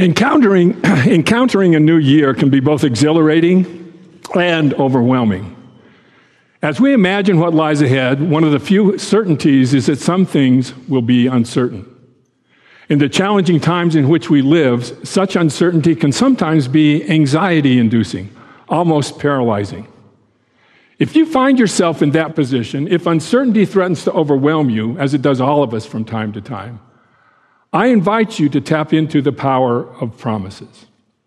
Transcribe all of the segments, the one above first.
Encountering a new year can be both exhilarating and overwhelming. As we imagine what lies ahead, one of the few certainties is that some things will be uncertain. In the challenging times in which we live, such uncertainty can sometimes be anxiety-inducing, almost paralyzing. If you find yourself in that position, if uncertainty threatens to overwhelm you, as it does all of us from time to time, I invite you to tap into the power of promises.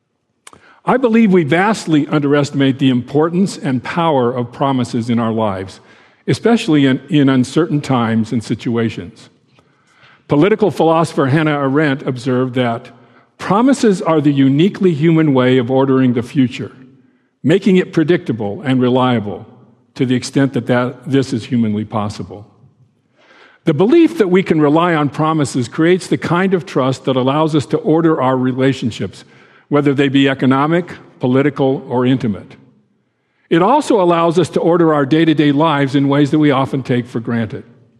I believe we vastly underestimate the importance and power of promises in our lives, especially in uncertain times and situations. Political philosopher Hannah Arendt observed that promises are the uniquely human way of ordering the future, making it predictable and reliable to the extent that this is humanly possible. The belief that we can rely on promises creates the kind of trust that allows us to order our relationships, whether they be economic, political, or intimate. It also allows us to order our day-to-day lives in ways that we often take for granted.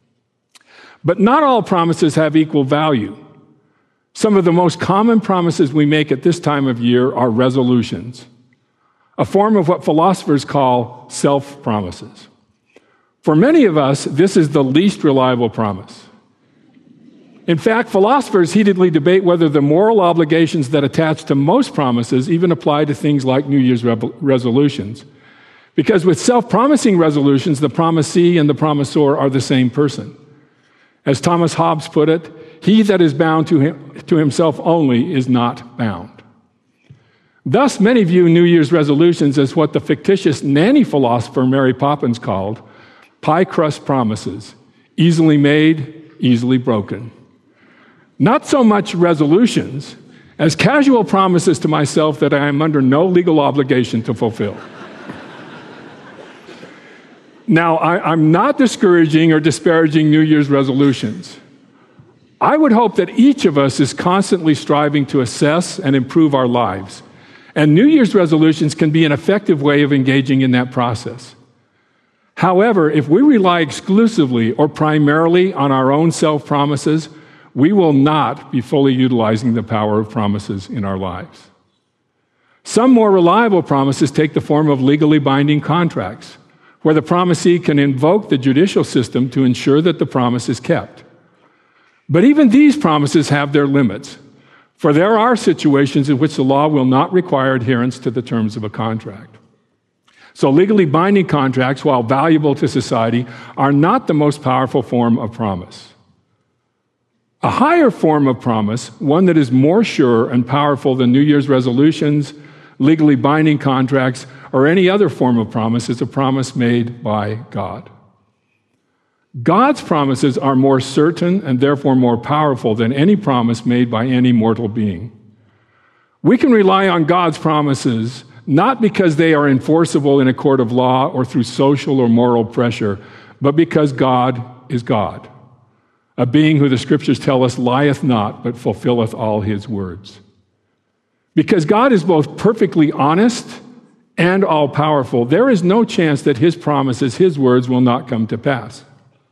But not all promises have equal value. Some of the most common promises we make at this time of year are resolutions, a form of what philosophers call self-promises. For many of us, this is the least reliable promise. In fact, philosophers heatedly debate whether the moral obligations that attach to most promises even apply to things like New Year's resolutions. Because with self-promising resolutions, the promisee and the promisor are the same person. As Thomas Hobbes put it, he that is bound to himself only is not bound. Thus, many view New Year's resolutions as what the fictitious nanny philosopher Mary Poppins called pie crust promises, easily made, easily broken. Not so much resolutions as casual promises to myself that I am under no legal obligation to fulfill. Now, I'm not discouraging or disparaging New Year's resolutions. I would hope that each of us is constantly striving to assess and improve our lives. And New Year's resolutions can be an effective way of engaging in that process. However, if we rely exclusively or primarily on our own self-promises, we will not be fully utilizing the power of promises in our lives. Some more reliable promises take the form of legally binding contracts, where the promisee can invoke the judicial system to ensure that the promise is kept. But even these promises have their limits, for there are situations in which the law will not require adherence to the terms of a contract. So legally binding contracts, while valuable to society, are not the most powerful form of promise. A higher form of promise, one that is more sure and powerful than New Year's resolutions, legally binding contracts, or any other form of promise, is a promise made by God. God's promises are more certain and therefore more powerful than any promise made by any mortal being. We can rely on God's promises not because they are enforceable in a court of law or through social or moral pressure, but because God is God, a being who the scriptures tell us lieth not, but fulfilleth all his words. Because God is both perfectly honest and all-powerful, there is no chance that his promises, his words, will not come to pass.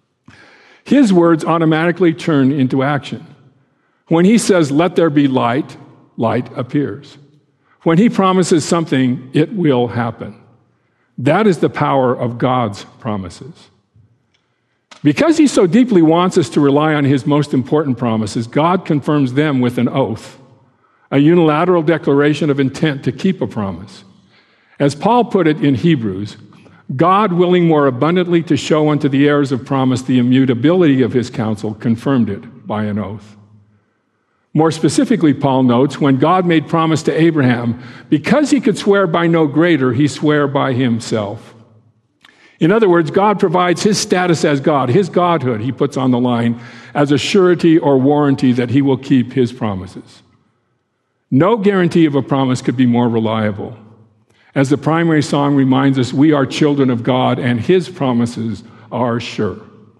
His words automatically turn into action. When he says, "Let there be light," light appears. When he promises something, it will happen. That is the power of God's promises. Because he so deeply wants us to rely on his most important promises, God confirms them with an oath, a unilateral declaration of intent to keep a promise. As Paul put it in Hebrews, God, willing more abundantly to show unto the heirs of promise the immutability of his counsel, confirmed it by an oath. More specifically, Paul notes, when God made promise to Abraham, because he could swear by no greater, he swore by himself. In other words, God provides his status as God, his godhood, he puts on the line, as a surety or warranty that he will keep his promises. No guarantee of a promise could be more reliable. As the primary song reminds us, we are children of God, and his promises are sure.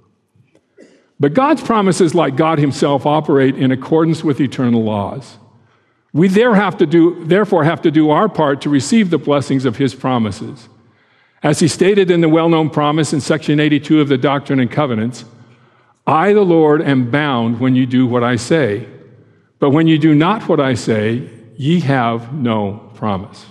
But God's promises, like God himself, operate in accordance with eternal laws. We therefore have to do our part to receive the blessings of his promises. As he stated in the well-known promise in section 82 of the Doctrine and Covenants, "I, the Lord, am bound when you do what I say, But when ye do not what I say, ye have no promise.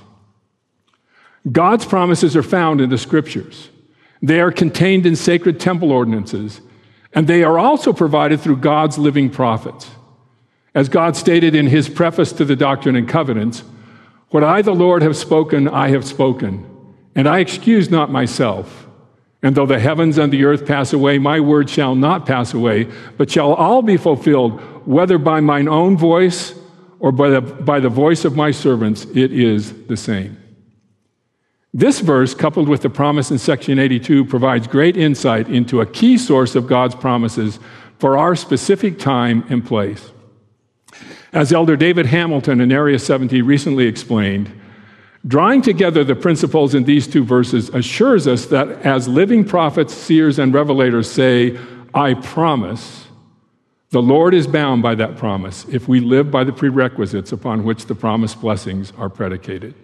God's promises are found in the Scriptures. They are contained in sacred temple ordinances, and they are also provided through God's living prophets. As God stated in his preface to the Doctrine and Covenants, "What I, the Lord, have spoken, I have spoken, and I excuse not myself. And though the heavens and the earth pass away, my word shall not pass away, but shall all be fulfilled, whether by mine own voice or by the voice of my servants, it is the same." This verse, coupled with the promise in section 82, provides great insight into a key source of God's promises for our specific time and place. As Elder David Hamilton in Area 70 recently explained, drawing together the principles in these two verses assures us that as living prophets, seers, and revelators say, "I promise," the Lord is bound by that promise if we live by the prerequisites upon which the promised blessings are predicated.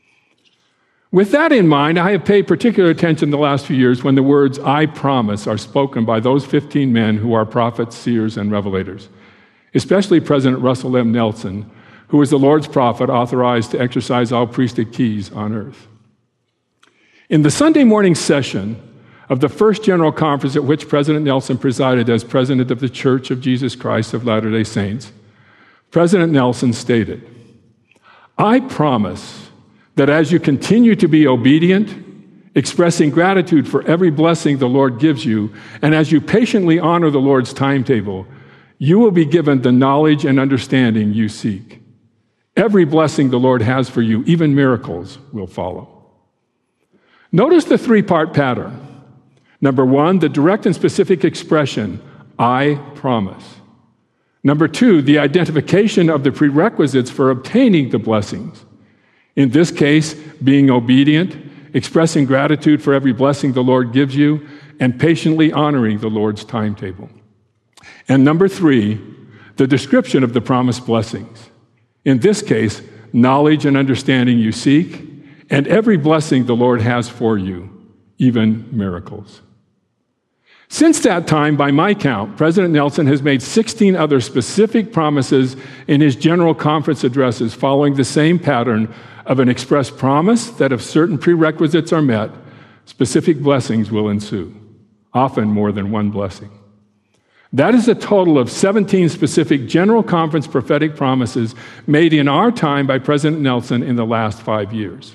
With that in mind, I have paid particular attention the last few years when the words "I promise" are spoken by those 15 men who are prophets, seers, and revelators, especially President Russell M. Nelson, who is the Lord's prophet authorized to exercise all priesthood keys on earth. In the Sunday morning session of the first General Conference at which President Nelson presided as President of the Church of Jesus Christ of Latter-day Saints, President Nelson stated, "I promise that as you continue to be obedient, expressing gratitude for every blessing the Lord gives you, and as you patiently honor the Lord's timetable, you will be given the knowledge and understanding you seek. Every blessing the Lord has for you, even miracles, will follow." Notice the three-part pattern. Number one, the direct and specific expression, "I promise." Number two, the identification of the prerequisites for obtaining the blessings. In this case, being obedient, expressing gratitude for every blessing the Lord gives you, and patiently honoring the Lord's timetable. And number three, the description of the promised blessings. In this case, knowledge and understanding you seek, and every blessing the Lord has for you, even miracles. Since that time, by my count, President Nelson has made 16 other specific promises in his General Conference addresses following the same pattern of an express promise that if certain prerequisites are met, specific blessings will ensue, often more than one blessing. That is a total of 17 specific General Conference prophetic promises made in our time by President Nelson in the last 5 years.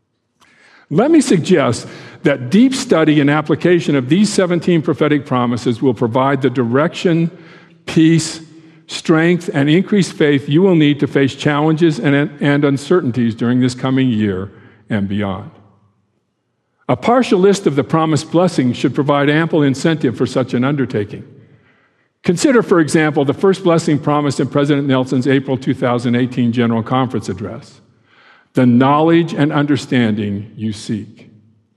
Let me suggest that deep study and application of these 17 prophetic promises will provide the direction, peace, strength, and increased faith you will need to face challenges and uncertainties during this coming year and beyond. A partial list of the promised blessings should provide ample incentive for such an undertaking. Consider, for example, the first blessing promised in President Nelson's April 2018 General Conference address, the knowledge and understanding you seek.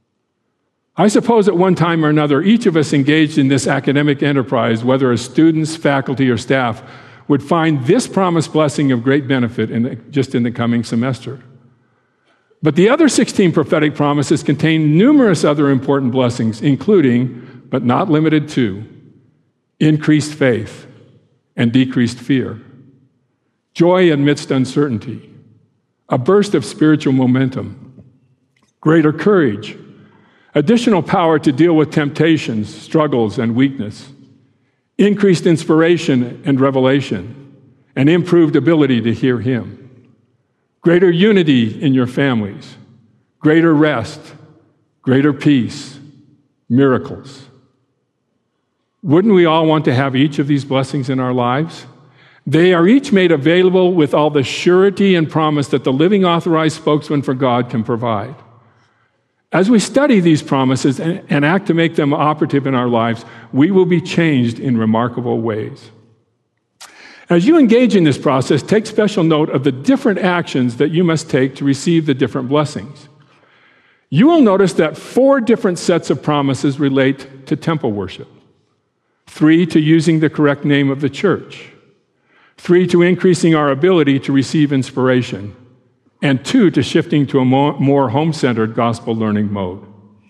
I suppose at one time or another, each of us engaged in this academic enterprise, whether as students, faculty, or staff, would find this promised blessing of great benefit just in the coming semester. But the other 16 prophetic promises contain numerous other important blessings, including, but not limited to, increased faith and decreased fear, joy amidst uncertainty, a burst of spiritual momentum, greater courage, additional power to deal with temptations, struggles, and weakness, increased inspiration and revelation, and improved ability to hear Him, greater unity in your families, greater rest, greater peace, miracles. Wouldn't we all want to have each of these blessings in our lives? They are each made available with all the surety and promise that the living authorized spokesman for God can provide. As we study these promises and act to make them operative in our lives, we will be changed in remarkable ways. As you engage in this process, take special note of the different actions that you must take to receive the different blessings. You will notice that 4 different sets of promises relate to temple worship. 3 to using the correct name of the church. 3 to increasing our ability to receive inspiration. And 2 to shifting to a more home-centered gospel learning mode.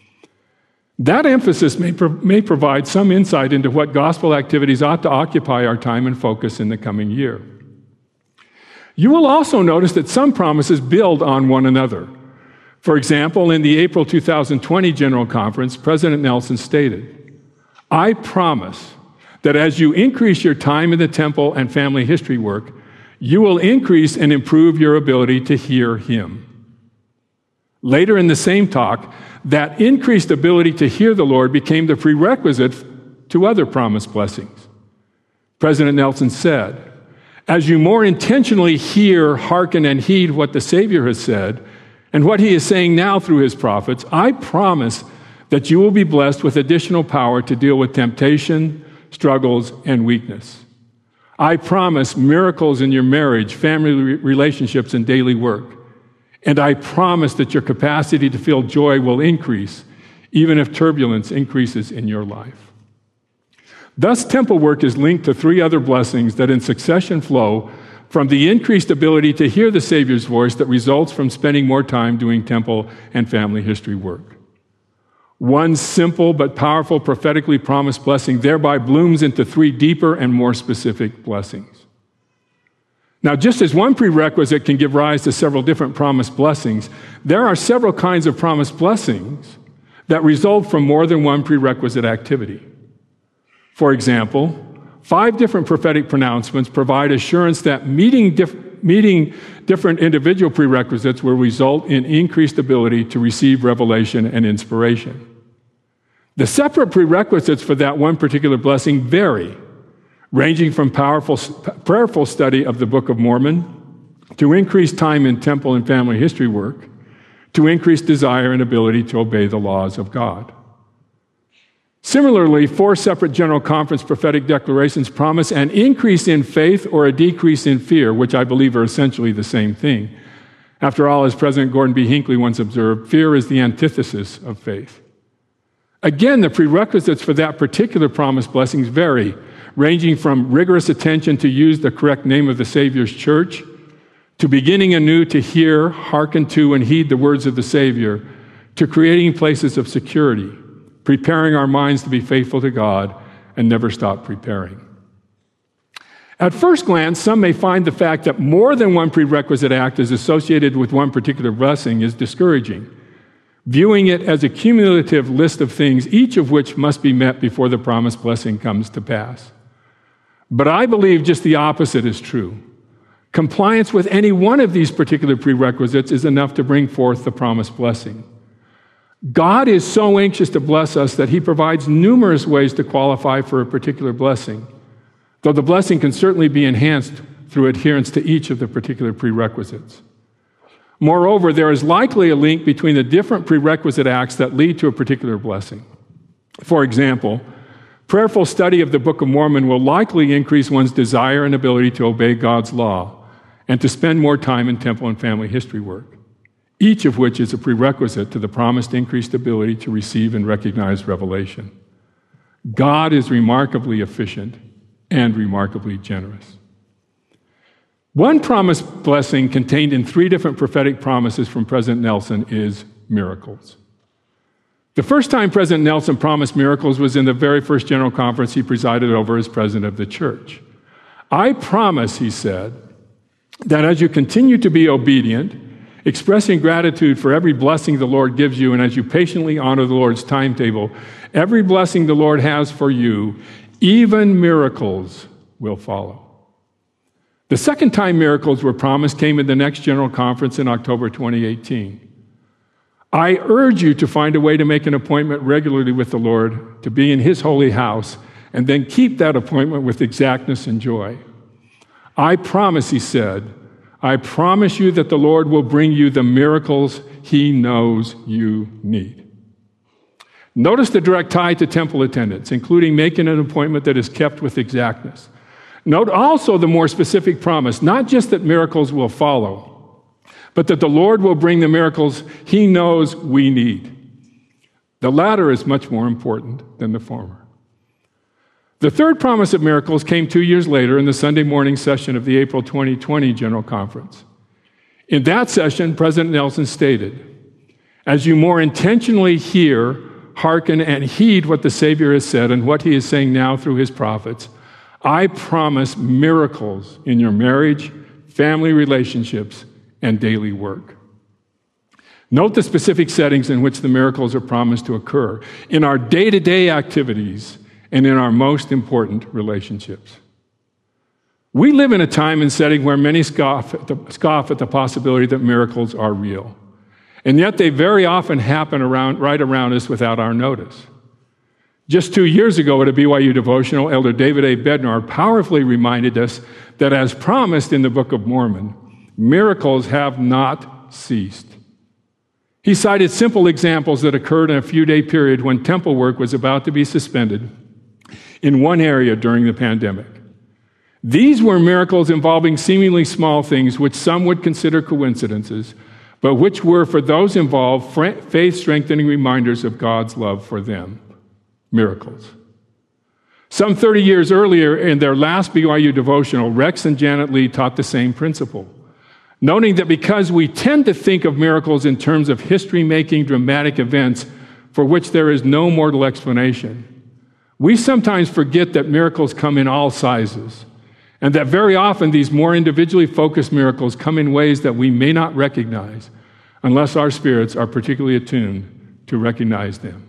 That emphasis may provide some insight into what gospel activities ought to occupy our time and focus in the coming year. You will also notice that some promises build on one another. For example, in the April 2020 General Conference, President Nelson stated, "I promise that as you increase your time in the temple and family history work, you will increase and improve your ability to hear Him." Later in the same talk, that increased ability to hear the Lord became the prerequisite to other promised blessings. President Nelson said, "As you more intentionally hear, hearken, and heed what the Savior has said, and what He is saying now through His prophets, I promise that you will be blessed with additional power to deal with temptation, struggles, and weakness. I promise miracles in your marriage, family relationships, and daily work. And I promise that your capacity to feel joy will increase, even if turbulence increases in your life." Thus, temple work is linked to three other blessings that in succession flow from the increased ability to hear the Savior's voice that results from spending more time doing temple and family history work. One simple but powerful prophetically promised blessing thereby blooms into three deeper and more specific blessings. Now, just as one prerequisite can give rise to several different promised blessings, there are several kinds of promised blessings that result from more than one prerequisite activity. For example, 5 different prophetic pronouncements provide assurance that meeting different individual prerequisites will result in increased ability to receive revelation and inspiration. The separate prerequisites for that one particular blessing vary, ranging from prayerful study of the Book of Mormon, to increased time in temple and family history work, to increased desire and ability to obey the laws of God. Similarly, 4 separate General Conference prophetic declarations promise an increase in faith or a decrease in fear, which I believe are essentially the same thing. After all, as President Gordon B. Hinckley once observed, fear is the antithesis of faith. Again, the prerequisites for that particular promised blessings vary, ranging from rigorous attention to use the correct name of the Savior's church, to beginning anew to hear, hearken to, and heed the words of the Savior, to creating places of security, preparing our minds to be faithful to God, and never stop preparing. At first glance, some may find the fact that more than one prerequisite act is associated with one particular blessing is discouraging, viewing it as a cumulative list of things, each of which must be met before the promised blessing comes to pass. But I believe just the opposite is true. Compliance with any one of these particular prerequisites is enough to bring forth the promised blessing. God is so anxious to bless us that He provides numerous ways to qualify for a particular blessing, though the blessing can certainly be enhanced through adherence to each of the particular prerequisites. Moreover, there is likely a link between the different prerequisite acts that lead to a particular blessing. For example, prayerful study of the Book of Mormon will likely increase one's desire and ability to obey God's law and to spend more time in temple and family history work, each of which is a prerequisite to the promised increased ability to receive and recognize revelation. God is remarkably efficient and remarkably generous. One promised blessing contained in 3 different prophetic promises from President Nelson is miracles. The first time President Nelson promised miracles was in the very first General Conference he presided over as president of the church. "I promise," he said, "that as you continue to be obedient, expressing gratitude for every blessing the Lord gives you, and as you patiently honor the Lord's timetable, every blessing the Lord has for you, even miracles will follow." The second time miracles were promised came in the next General Conference in October 2018. "I urge you to find a way to make an appointment regularly with the Lord, to be in His holy house, and then keep that appointment with exactness and joy. I promise," he said, "I promise you that the Lord will bring you the miracles He knows you need." Notice the direct tie to temple attendance, including making an appointment that is kept with exactness. Note also the more specific promise, not just that miracles will follow, but that the Lord will bring the miracles He knows we need. The latter is much more important than the former. The third promise of miracles came 2 years later in the Sunday morning session of the April 2020 General Conference. In that session, President Nelson stated, "As you more intentionally hear, hearken, and heed what the Savior has said and what He is saying now through His prophets, I promise miracles in your marriage, family relationships, and daily work. Note the specific settings in which the miracles are promised to occur: in our day-to-day activities and in our most important relationships. We live in a time and setting where many scoff at the possibility that miracles are real. And yet they very often happen right around us without our notice. Just 2 years ago at a BYU devotional, Elder David A. Bednar powerfully reminded us that as promised in the Book of Mormon, miracles have not ceased. He cited simple examples that occurred in a few-day period when temple work was about to be suspended in one area during the pandemic. These were miracles involving seemingly small things which some would consider coincidences, but which were, for those involved, faith-strengthening reminders of God's love for them. Miracles. Some 30 years earlier, in their last BYU devotional, Rex and Janet Lee taught the same principle, noting that because we tend to think of miracles in terms of history-making dramatic events for which there is no mortal explanation, we sometimes forget that miracles come in all sizes, and that very often these more individually focused miracles come in ways that we may not recognize unless our spirits are particularly attuned to recognize them.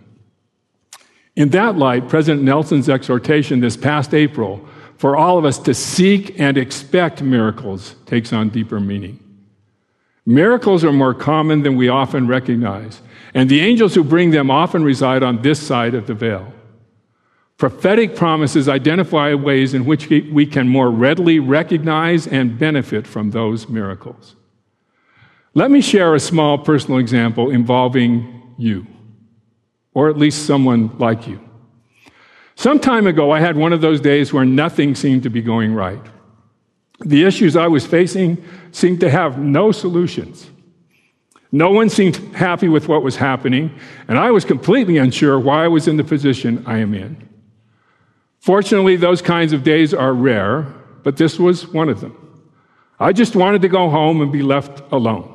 In that light, President Nelson's exhortation this past April for all of us to seek and expect miracles takes on deeper meaning. Miracles are more common than we often recognize, and the angels who bring them often reside on this side of the veil. Prophetic promises identify ways in which we can more readily recognize and benefit from those miracles. Let me share a small personal example involving you, or at least someone like you. Some time ago, I had one of those days where nothing seemed to be going right. The issues I was facing seemed to have no solutions. No one seemed happy with what was happening, and I was completely unsure why I was in the position I am in. Fortunately, those kinds of days are rare, but this was one of them. I just wanted to go home and be left alone.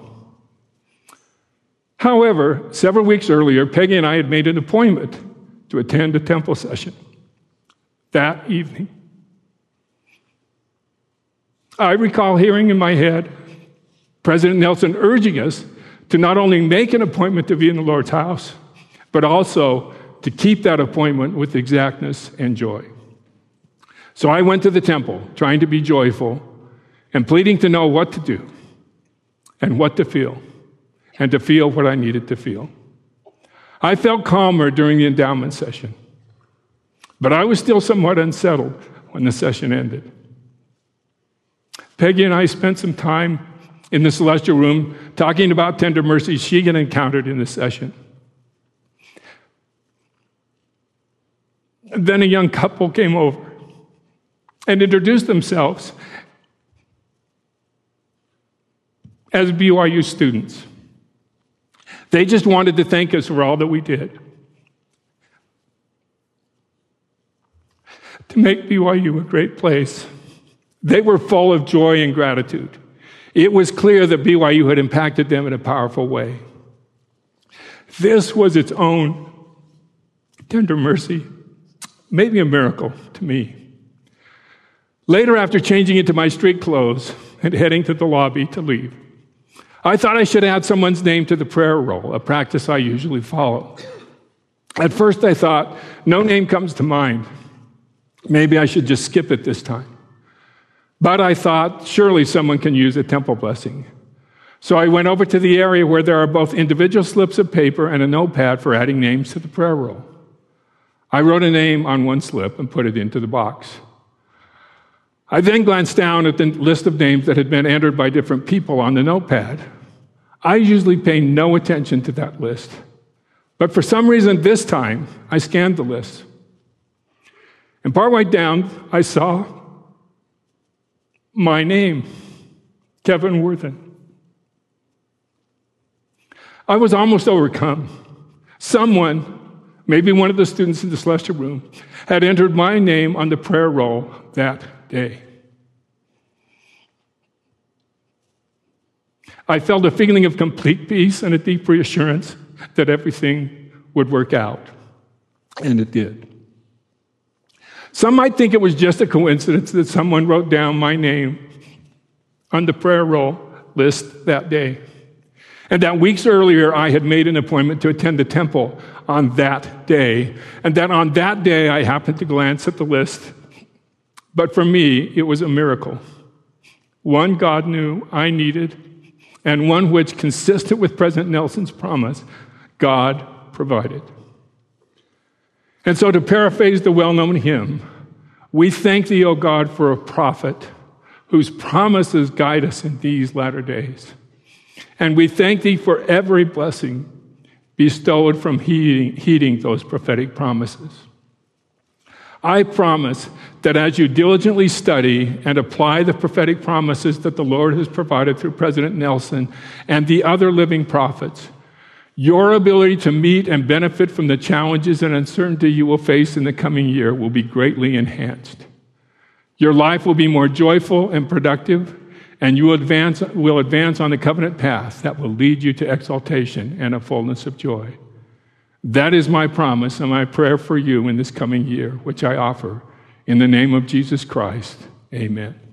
However, several weeks earlier, Peggy and I had made an appointment to attend a temple session that evening. I recall hearing in my head President Nelson urging us to not only make an appointment to be in the Lord's house, but also to keep that appointment with exactness and joy. So I went to the temple, trying to be joyful and pleading to know what to do and what to feel, and to feel what I needed to feel. I felt calmer during the endowment session, but I was still somewhat unsettled when the session ended. Peggy and I spent some time in the celestial room talking about tender mercies she had encountered in the session. Then a young couple came over and introduced themselves as BYU students. They just wanted to thank us for all that we did to make BYU a great place. They were full of joy and gratitude. It was clear that BYU had impacted them in a powerful way. This was its own tender mercy, maybe a miracle to me. Later, after changing into my street clothes and heading to the lobby to leave, I thought I should add someone's name to the prayer roll, a practice I usually follow. At first, I thought, no name comes to mind. Maybe I should just skip it this time. But I thought, surely someone can use a temple blessing. So I went over to the area where there are both individual slips of paper and a notepad for adding names to the prayer roll. I wrote a name on one slip and put it into the box. I then glanced down at the list of names that had been entered by different people on the notepad. I usually pay no attention to that list, but for some reason this time, I scanned the list. And partway down, I saw my name, Kevin Worthen. I was almost overcome. Someone, maybe one of the students in the celestial room, had entered my name on the prayer roll that day. I felt a feeling of complete peace and a deep reassurance that everything would work out. And it did. Some might think it was just a coincidence that someone wrote down my name on the prayer roll list that day. And that weeks earlier, I had made an appointment to attend the temple on that day. And that on that day, I happened to glance at the list. But for me, it was a miracle. One God knew I needed, and one which, consistent with President Nelson's promise, God provided. And so, to paraphrase the well-known hymn, we thank thee, O God, for a prophet whose promises guide us in these latter days. And we thank thee for every blessing bestowed from heeding those prophetic promises. I promise that as you diligently study and apply the prophetic promises that the Lord has provided through President Nelson and the other living prophets, your ability to meet and benefit from the challenges and uncertainty you will face in the coming year will be greatly enhanced. Your life will be more joyful and productive, and you will advance on the covenant path that will lead you to exaltation and a fullness of joy. That is my promise and my prayer for you in this coming year, which I offer in the name of Jesus Christ. Amen.